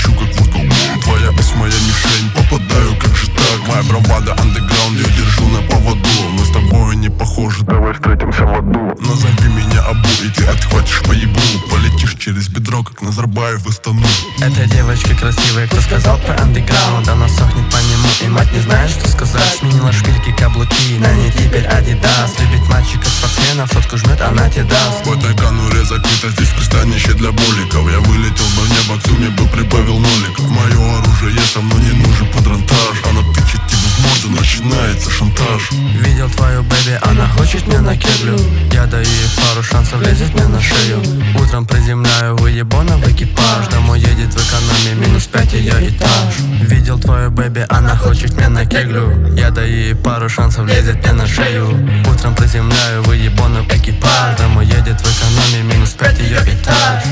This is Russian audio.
лечу как вурдал. Твоя ось моя мишень, попадаю как же так. Моя бравада андеграунд, я держу на поводу. Мы с тобой не похожи, давай встретимся в аду. Назови меня Абу, и ты отхватишь по еблу. Полетишь через бедро, как Назарбаев из Тану. Эта девочка красивая, кто сказал про андеграунд? Она сохнет по нему, и мать не знает, что сказать. Сменила шпильки, каблуки, на ней теперь Адидас. Любит мальчика спортсменов, сотку жмет, она тебе даст. В этой конуре закрыто, здесь пристанище для буликов. Я вылетел бы в небо, к сумме бы прибавил нолик. Мое оружие со мной не нужен подронтаж. Она тычет тебе в морду, начинается шантаж. Видел твою бэби, она хочет мне на кеглю. Я даю ей пару шансов, лезет мне на шею. Утром приземляю выебона в экипаж. Домой едет в экономии, -5 ее этаж. Видел твою бэби, она хочет мне на кеглю. Я даю ей пару шансов, лезет мне на шею. Утром приземляю выебона в экипаж. Домой едет в экономии, -5 ее этаж.